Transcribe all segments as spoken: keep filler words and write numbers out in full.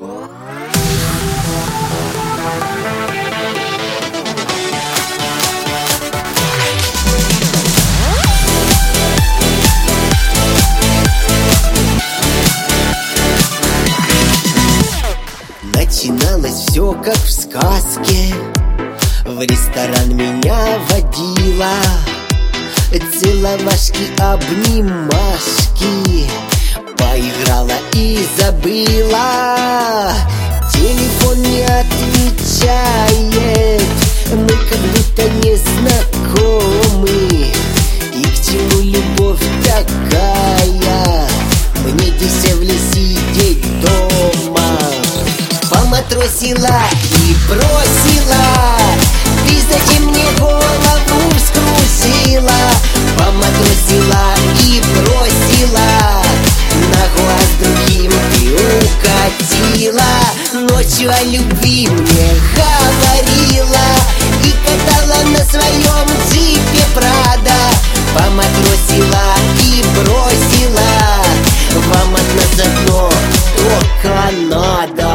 Начиналось все как в сказке. В ресторан меня водила, целовашки, обнимашки, поиграла и забыла. Телефон не отвечает, мы как будто не знакомы. И к чему любовь такая? Мне дешевле сидеть дома. Поматросила и бросила: ты зачем мне голову вскружила? Поматросила и бросила, на глаз другим ты укатила. Ночью о любви мне говорила и катала на своем джипе Прада. Поматросила и бросила, вам от нас одно только надо.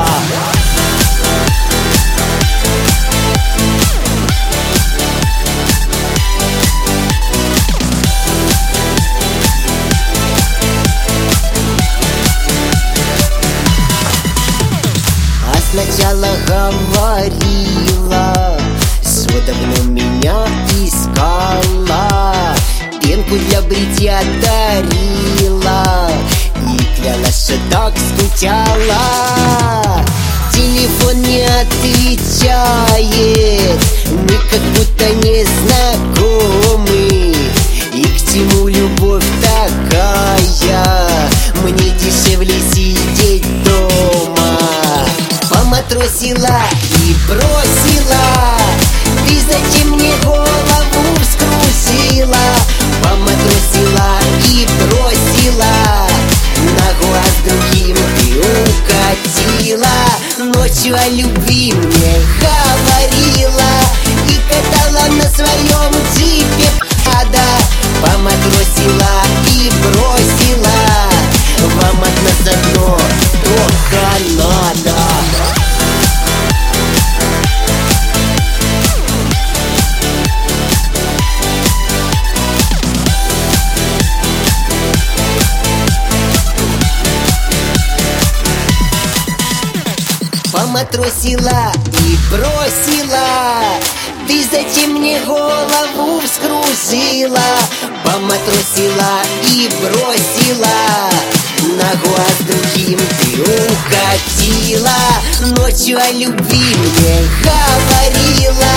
Сначала говорила, что давно меня искала, пенку для бритья дарила и клялась, что так скучала. Телефон не отвечает, мы как будто не знакомы. И к чему любовь такая? Мне дешевле сидеть дома. Поматросила и бросила: ты зачем мне голову вскружила? Поматросила и бросила, на глаз другим ты укатила. Ночью о любви мне говорила и катала на своем джипе Прада. Поматросила и бросила, вам от нас одно только надо. Поматросила и бросила: ты зачем мне голову вскружила? Поматросила и бросила, на глаз другим ты укатила. Ночью о любви мне говорила